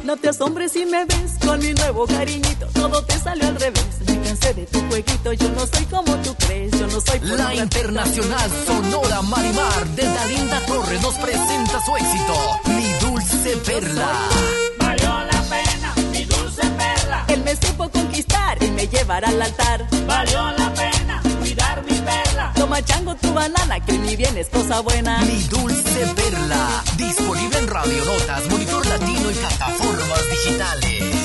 No te asombres si me ves con mi nuevo cariñito. Todo te salió al revés. Me cansé de tu jueguito. Yo no soy como tú crees. Yo no soy por La internacional Sonora Marimar de Dalinda Torres nos presenta su éxito, Mi Dulce Perla. Valió la pena, mi dulce perla. Él me supo conquistar y me llevará al altar. Valió la pena cuidar mi perla. Toma chango tu banana, que mi bien es cosa buena. Mi Dulce Perla, disponible en Radio Notas, Monitor Latino y plataformas digitales.